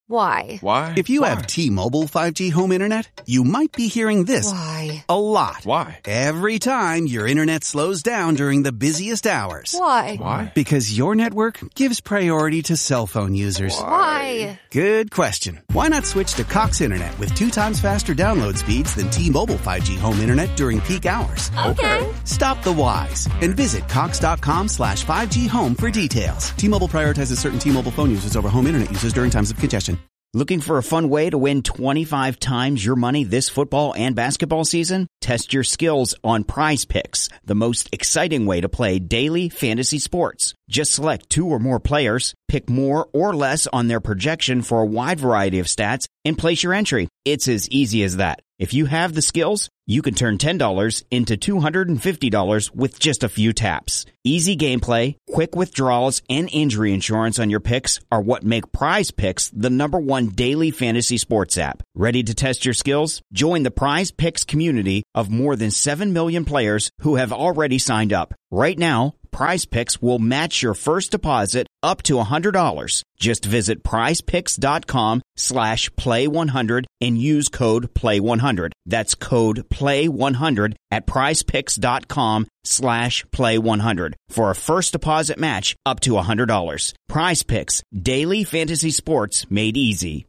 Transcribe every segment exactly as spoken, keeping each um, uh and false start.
Why? Why? If you Why? have T-Mobile five G home internet, you might be hearing this Why? a lot. Why? Every time your internet slows down during the busiest hours. Why? Why? Because your network gives priority to cell phone users. Why? Good question. Why not switch to Cox Internet with two times faster download speeds than T-Mobile five G home internet during peak hours? Okay. Stop the whys and visit cox.com slash 5G home for details. T-Mobile prioritizes certain T-Mobile phone users over home internet users during times of congestion. Looking for a fun way to win twenty-five times your money this football and basketball season? Test your skills on Prize Picks, the most exciting way to play daily fantasy sports. Just select two or more players, pick more or less on their projection for a wide variety of stats, and place your entry. It's as easy as that. If you have the skills, you can turn ten dollars into two hundred fifty dollars with just a few taps. Easy gameplay, quick withdrawals, and injury insurance on your picks are what make Prize Picks the number one daily fantasy sports app. Ready to test your skills? Join the Prize Picks community of more than seven million players who have already signed up. Right now, Prize Picks will match your first deposit up to one hundred dollars. Just visit prizepicks.com slash play 100 and use code play 100. That's code play 100 at prizepicks.com slash play 100 for a first deposit match up to one hundred dollars. Prize Picks, daily fantasy sports made easy.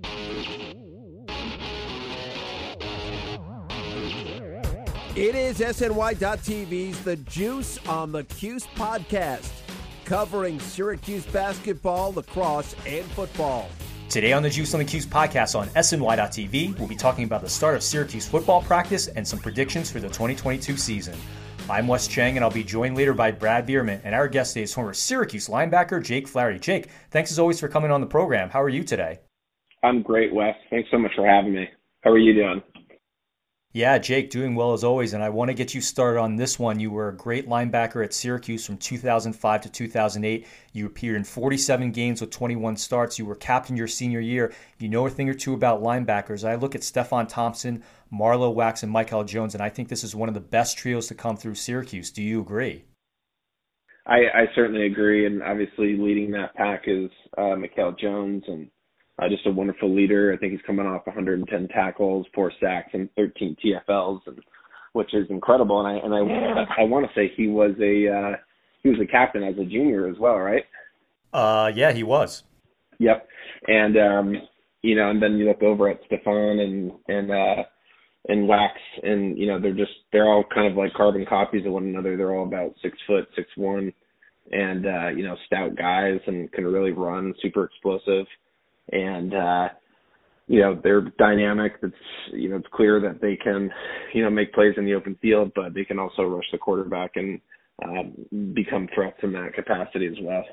It is S N Y dot T V's The Juice on the Cuse podcast, covering Syracuse basketball, lacrosse, and football. Today on the Juice on the Cuse podcast on S N Y dot T V, we'll be talking about the start of Syracuse football practice and some predictions for the twenty twenty-two season. I'm Wes Cheng, and I'll be joined later by Brad Bierman, and our guest today is former Syracuse linebacker Jake Flaherty. Jake, thanks as always for coming on the program. How are you today? I'm great, Wes. Thanks so much for having me. How are you doing? Yeah, Jake, doing well as always, and I want to get you started on this one. You were a great linebacker at Syracuse from two thousand five to two thousand eight. You appeared in forty-seven games with twenty-one starts. You were captain your senior year. You know a thing or two about linebackers. I look at Stephon Thompson, Marlowe Wax, and Michael Jones, and I think this is one of the best trios to come through Syracuse. Do you agree? I, I certainly agree, and obviously leading that pack is uh, Michael Jones, and Uh, just a wonderful leader. I think he's coming off one hundred ten tackles, four sacks, and thirteen T F Ls, and, which is incredible. And I and I, I want to say he was a uh, he was a captain as a junior as well, right? Uh, yeah, he was. Yep. And um, you know, and then you look over at Stephon and and uh, and Wax, and you know they're just they're all kind of like carbon copies of one another. They're all about six foot, six one, and uh, you know, stout guys and can really run, super explosive. And, uh, you know, they're dynamic. It's, you know, it's clear that they can, you know, make plays in the open field, but they can also rush the quarterback and um, become threats in that capacity as well.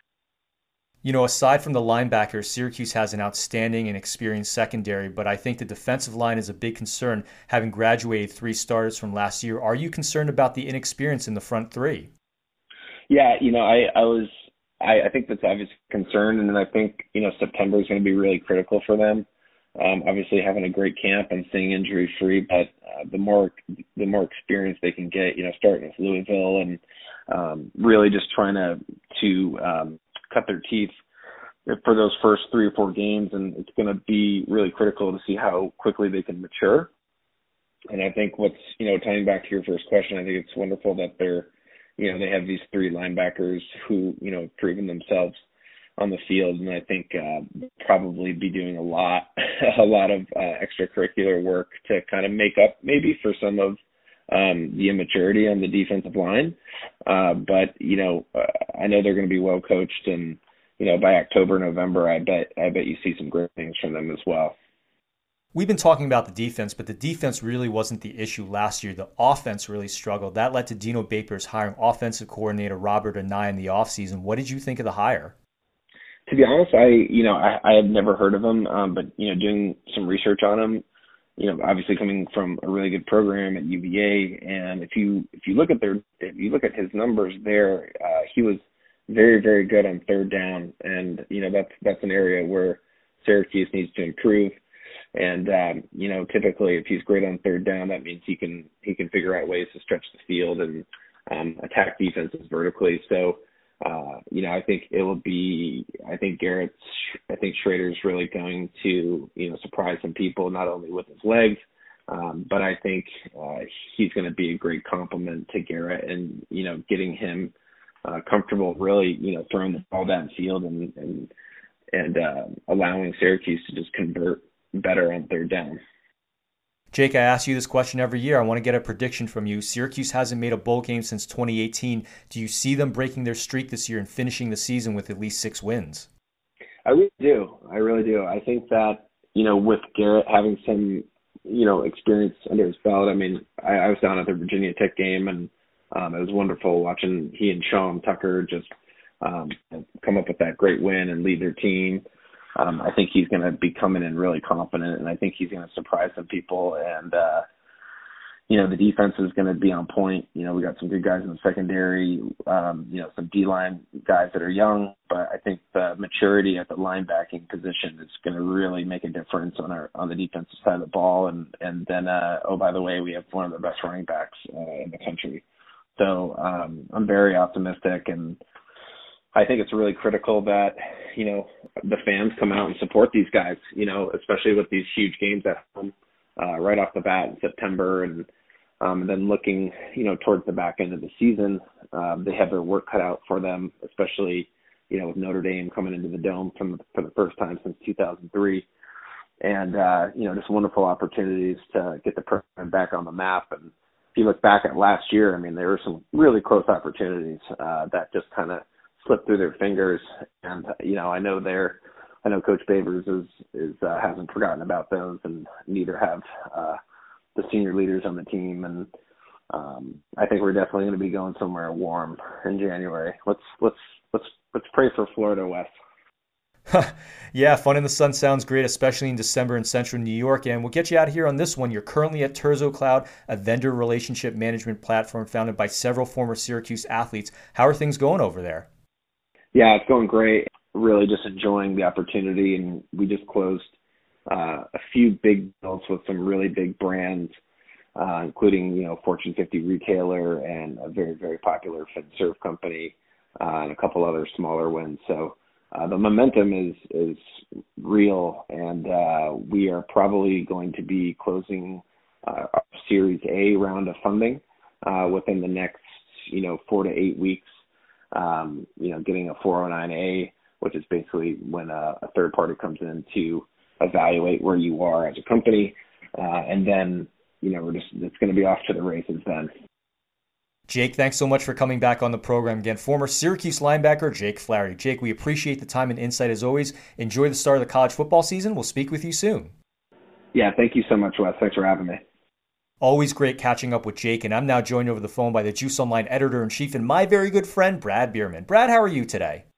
You know, aside from the linebackers, Syracuse has an outstanding and experienced secondary, but I think the defensive line is a big concern, having graduated three starters from last year. Are you concerned about the inexperience in the front three? Yeah, you know, I, I was I, I think that's obviously a concern, and then I think, you know, September is going to be really critical for them. Um, obviously having a great camp and staying injury free, but uh, the more the more experience they can get, you know, starting with Louisville and um, really just trying to to um, cut their teeth for those first three or four games, and it's going to be really critical to see how quickly they can mature. And I think what's, you know, tying back to your first question, I think it's wonderful that they're, you know, they have these three linebackers who, you know, have proven themselves on the field, and I think uh, probably be doing a lot, a lot of uh, extracurricular work to kind of make up maybe for some of um, the immaturity on the defensive line. Uh, but you know, uh, I know they're going to be well coached, and you know, by October, November, I bet, I bet you see some great things from them as well. We've been talking about the defense, but the defense really wasn't the issue last year. The offense really struggled. That led to Dino Babers hiring offensive coordinator Robert Anae in the offseason. What did you think of the hire? To be honest, I you know I, I had never heard of him, um, but you know, doing some research on him, you know, obviously coming from a really good program at U V A, and if you if you look at their if you look at his numbers there, uh, he was very very good on third down, and you know that's that's an area where Syracuse needs to improve. And, um, you know, typically if he's great on third down, that means he can he can figure out ways to stretch the field and um, attack defenses vertically. So uh, you know, I think it will be, I think Garrett's, I think Schrader's really going to, you know, surprise some people, not only with his legs, um, but I think uh, he's going to be a great compliment to Garrett and, you know, getting him uh, comfortable really, you know, throwing the ball downfield and, and, and uh, allowing Syracuse to just convert better on third down. Jake, I ask you this question every year. I want to get a prediction from you. Syracuse hasn't made a bowl game since twenty eighteen. Do you see them breaking their streak this year and finishing the season with at least six wins? I really do. I really do. I think that, you know, with Garrett having some, you know, experience under his belt, I mean, I, I was down at the Virginia Tech game, and um, it was wonderful watching he and Sean Tucker just um, come up with that great win and lead their team. Um, I think he's going to be coming in really confident, and I think he's going to surprise some people. And, uh, you know, the defense is going to be on point. You know, we got some good guys in the secondary, um, you know, some D-line guys that are young, but I think the maturity at the linebacking position is going to really make a difference on our on the defensive side of the ball. And, and then, uh, oh, by the way, we have one of the best running backs uh, in the country. So um, I'm very optimistic, and I think it's really critical that, you know, the fans come out and support these guys, you know, especially with these huge games at home uh, right off the bat in September. And, um, and then looking, you know, towards the back end of the season, um, they have their work cut out for them, especially, you know, with Notre Dame coming into the Dome from, for the first time since two thousand three. And, uh, you know, just wonderful opportunities to get the program back on the map. And if you look back at last year, I mean, there were some really close opportunities uh, that just kind of slipped through their fingers, and you know, I know they're, I know Coach Babers is is uh, hasn't forgotten about those, and neither have uh, the senior leaders on the team. And um, I think we're definitely going to be going somewhere warm in January. Let's let's let's let's pray for Florida, Wes. Yeah, fun in the sun sounds great, especially in December in central New York. And we'll get you out of here on this one. You're currently at Terzo Cloud, a vendor relationship management platform founded by several former Syracuse athletes. How are things going over there? Yeah, it's going great. Really just enjoying the opportunity, and we just closed uh, a few big deals with some really big brands, uh, including, you know, Fortune fifty retailer and a very, very popular FinServe company, uh, and a couple other smaller ones. So uh, the momentum is is real, and uh, we are probably going to be closing uh, our Series A round of funding uh, within the next, you know, four to eight weeks. Um, you know, getting a four oh nine A, which is basically when a, a third party comes in to evaluate where you are as a company. Uh, and then, you know, we're just, it's going to be off to the races then. Jake, thanks so much for coming back on the program again. Former Syracuse linebacker, Jake Flaherty. Jake, we appreciate the time and insight as always. Enjoy the start of the college football season. We'll speak with you soon. Yeah, thank you so much, Wes. Thanks for having me. Always great catching up with Jake, and I'm now joined over the phone by the Juice Online editor-in-chief and my very good friend, Brad Bierman. Brad, how are you today?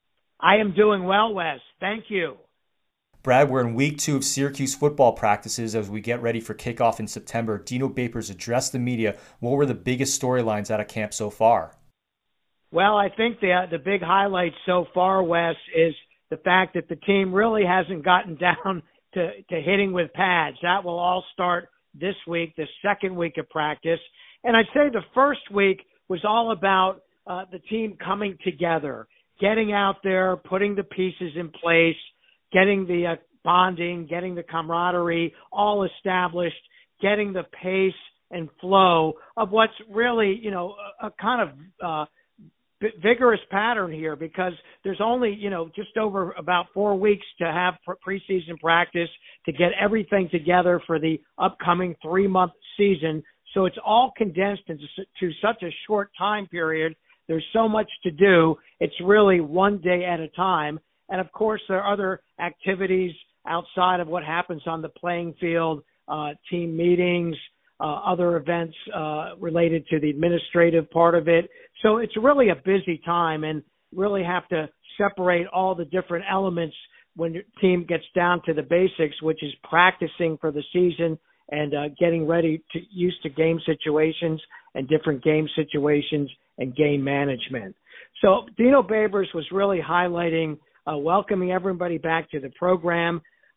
I am doing well, Wes. Thank you. Brad, we're in week two of Syracuse football practices as we get ready for kickoff in September. Dino Babers addressed the media. What were the biggest storylines out of camp so far? Well, I think the the big highlight so far, Wes, is the fact that the team really hasn't gotten down to, to hitting with pads. That will all start this week, the second week of practice. And I'd say the first week was all about uh, the team coming together, getting out there, putting the pieces in place, getting the uh, bonding, getting the camaraderie all established, getting the pace and flow of what's really, you know, a, a kind of uh, vigorous pattern here, because there's only, you know, just over about four weeks to have preseason practice to get everything together for the upcoming three-month season. So it's all condensed into to such a short time period. There's so much to do. It's really one day at a time. And, of course, there are other activities outside of what happens on the playing field, uh, team meetings, Uh, other events uh, related to the administrative part of it. So it's really a busy time, and really have to separate all the different elements when your team gets down to the basics, which is practicing for the season and uh, getting ready to used to game situations and different game situations and game management. So Dino Babers was really highlighting, uh, welcoming everybody back to the program.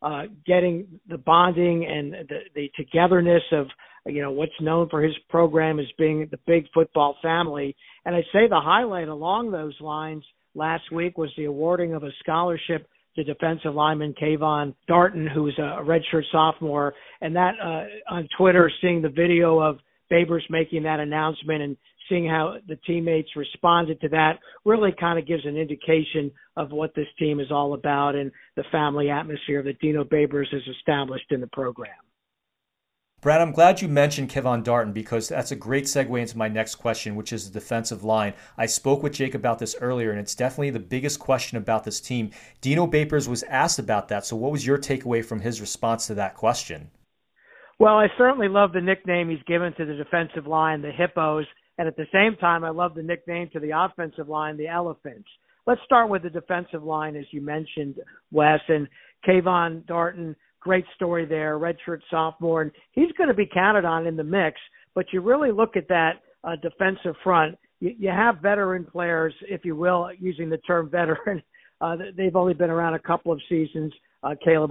uh, getting the bonding and the, the togetherness of, you know, what's known for his program as being the big football family. And I'd say the highlight along those lines last week was the awarding of a scholarship to defensive lineman Kayvon Darton, who is a redshirt sophomore. And that uh, on Twitter, seeing the video of Babers making that announcement and seeing how the teammates responded to that really kind of gives an indication of what this team is all about and the family atmosphere that Dino Babers has established in the program. Brad, I'm glad you mentioned Kayvon Darton because that's a great segue into my next question, which is the defensive line. I spoke with Jake about this earlier, and it's definitely the biggest question about this team. Dino Babers was asked about that, so what was your takeaway from his response to that question? Well, I certainly love the nickname he's given to the defensive line, the Hippos, and at the same time, I love the nickname to the offensive line, the Elephants. Let's start with the defensive line, as you mentioned, Wes, and Kayvon Darton. Great story there, redshirt sophomore, and he's going to be counted on in the mix. But you really look at that uh, defensive front, you, you have veteran players, if you will, using the term veteran. Uh, they've only been around a couple of seasons. Uh, Caleb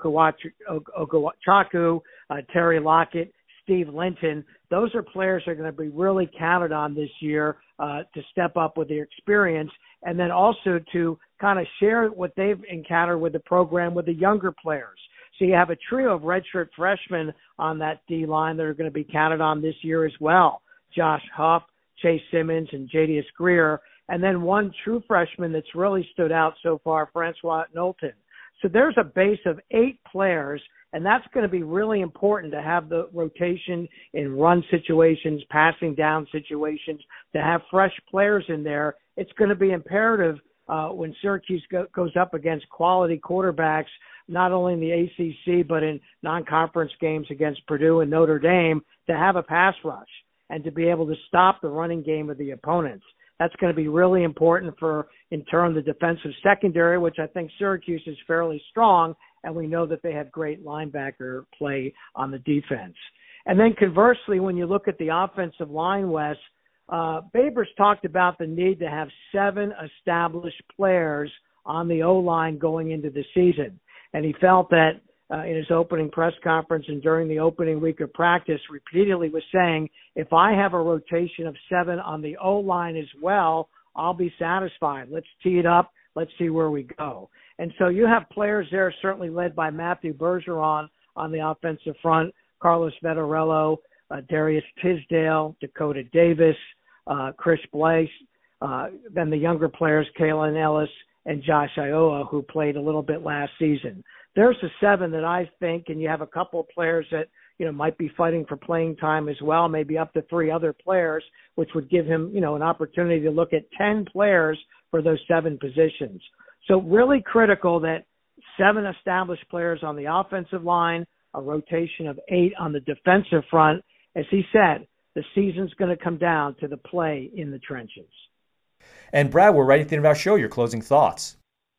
Okawachaku, uh, Terry Lockett, Steve Linton. Those are players that are going to be really counted on this year uh, to step up with their experience, and then also to kind of share what they've encountered with the program with the younger players. So you have a trio of redshirt freshmen on that D-line that are going to be counted on this year as well. Josh Huff, Chase Simmons, and Jadius Greer. And then one true freshman that's really stood out so far, Francois Knowlton. So there's a base of eight players, and that's going to be really important to have the rotation in run situations, passing down situations, to have fresh players in there. It's going to be imperative uh, when Syracuse go- goes up against quality quarterbacks, not only in the A C C, but in non-conference games against Purdue and Notre Dame, to have a pass rush and to be able to stop the running game of the opponents. That's going to be really important for, in turn, the defensive secondary, which I think Syracuse is fairly strong, and we know that they have great linebacker play on the defense. And then conversely, when you look at the offensive line, Wes, uh, Babers talked about the need to have seven established players on the O-line going into the season. And he felt that uh, in his opening press conference and during the opening week of practice, repeatedly was saying, if I have a rotation of seven on the O-line as well, I'll be satisfied. Let's tee it up. Let's see where we go. And so you have players there certainly led by Matthew Bergeron on the offensive front, Carlos Vettorello, uh, Darius Tisdale, Dakota Davis, uh, Chris Blaise, uh, then the younger players, Kalen Ellis, and Josh Iowa, who played a little bit last season. There's the seven that I think, and you have a couple of players that, you know, might be fighting for playing time as well, maybe up to three other players, which would give him, you know, an opportunity to look at ten players for those seven positions. So really critical that seven established players on the offensive line, a rotation of eight on the defensive front. As he said, the season's going to come down to the play in the trenches. And Brad, we're right at the end of our show. Your closing thoughts.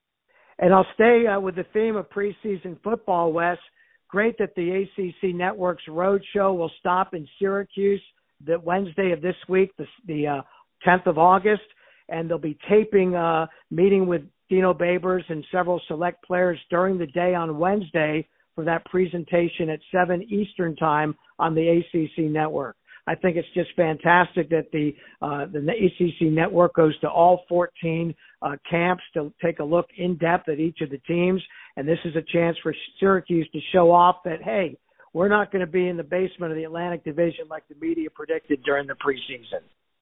And I'll stay uh, with the theme of preseason football, Wes. Great that the A C C Network's road show will stop in Syracuse the Wednesday of this week, the, the uh, tenth of August, and they'll be taping uh, meeting with Dino Babers and several select players during the day on Wednesday for that presentation at seven Eastern time on the A C C Network. I think it's just fantastic that the uh, the A C C Network goes to all fourteen uh, camps to take a look in depth at each of the teams. And this is a chance for Syracuse to show off that, hey, we're not going to be in the basement of the Atlantic Division like the media predicted during the preseason.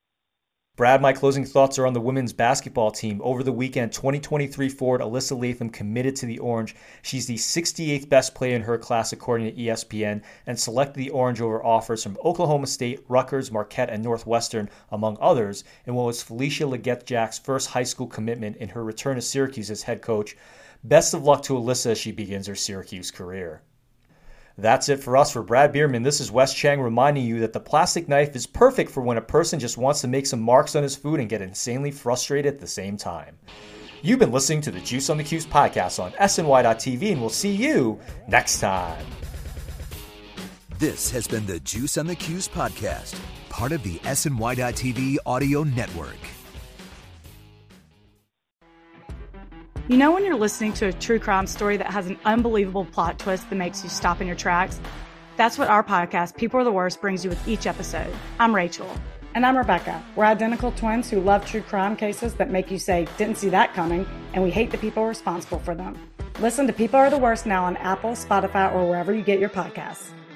Brad, my closing thoughts are on the women's basketball team. Over the weekend, twenty twenty-three forward Alyssa Latham committed to the Orange. She's the sixty-eighth best player in her class according to E S P N, and selected the Orange over offers from Oklahoma State, Rutgers, Marquette, and Northwestern, among others, in what was Felicia Legette-Jack's first high school commitment in her return to Syracuse as head coach. Best of luck to Alyssa as she begins her Syracuse career. That's it for us. For Brad Bierman, this is Wes Chang reminding you that the plastic knife is perfect for when a person just wants to make some marks on his food and get insanely frustrated at the same time. You've been listening to the Juice on the Cuse podcast on S N Y dot T V, and we'll see you next time. This has been the Juice on the Cuse podcast, part of the S N Y dot T V audio network. You know when you're listening to a true crime story that has an unbelievable plot twist that makes you stop in your tracks? That's what our podcast, People Are the Worst, brings you with each episode. I'm Rachel. And I'm Rebecca. We're identical twins who love true crime cases that make you say, didn't see that coming, and we hate the people responsible for them. Listen to People Are the Worst now on Apple, Spotify, or wherever you get your podcasts.